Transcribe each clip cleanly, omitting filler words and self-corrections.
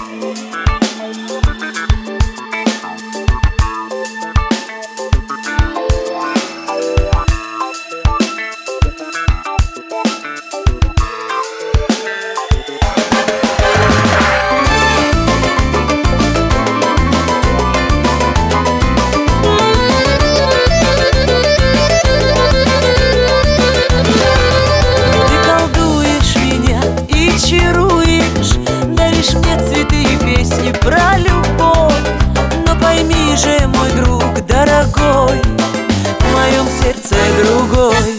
Про любовь, но пойми же, мой друг дорогой, в моем сердце другой.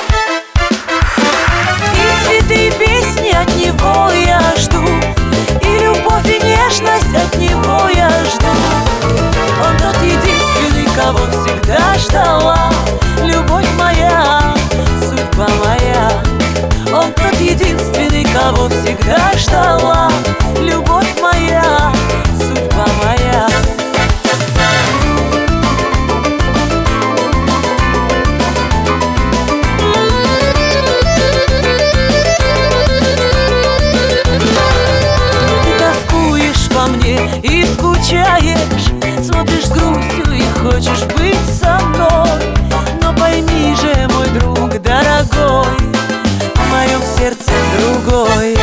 И цветы, и песни от него я жду, и любовь, и нежность от него я жду. Он тот единственный, кого всегда ждала, любовь моя, судьба моя. Он тот единственный, кого всегда ждала, любовь моя, судьба моя. Ты тоскуешь по мне и скучаешь, смотришь с грустью и хочешь быть со мной. Но пойми же, мой друг дорогой, в моем сердце другой.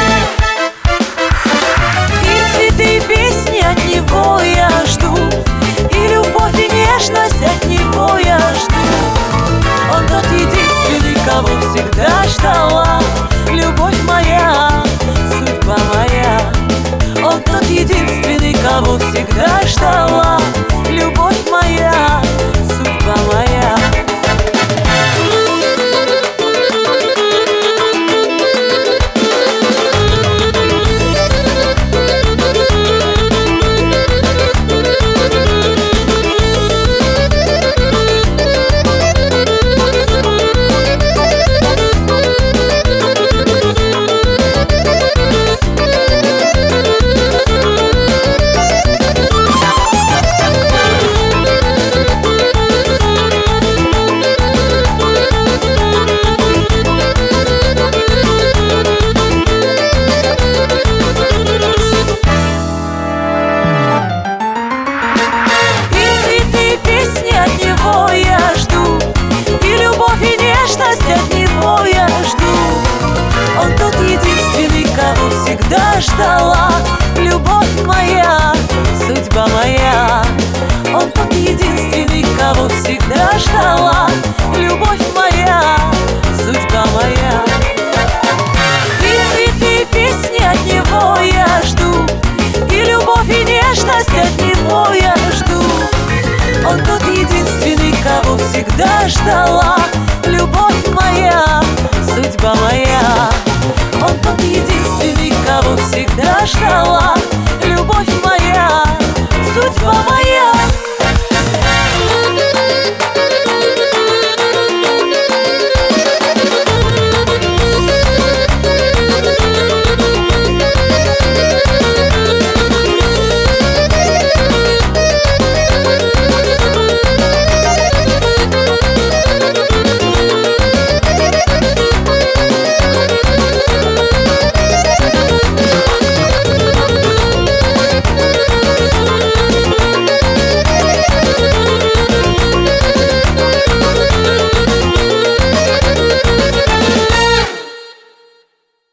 И цветы, и песни от него я жду, и любовь, и нежность от него я жду. Он тот единственный, кого всегда ждала, любовь моя, судьба моя. Он тот единственный, кого всегда ждала, любовь моя, судьба моя. Я жду, и любовь, и нежность от него я жду. Он тот единственный, кого всегда ждала, любовь моя, судьба моя. Он тот единственный, кого всегда ждала, любовь моя, судьба моя. И цветы, и песни от него я жду, и любовь, и нежность от него я жду. Он тот единственный, кого всегда ждала, любовь моя, судьба моя. Он тот единственный, кого всегда ждала, любовь моя.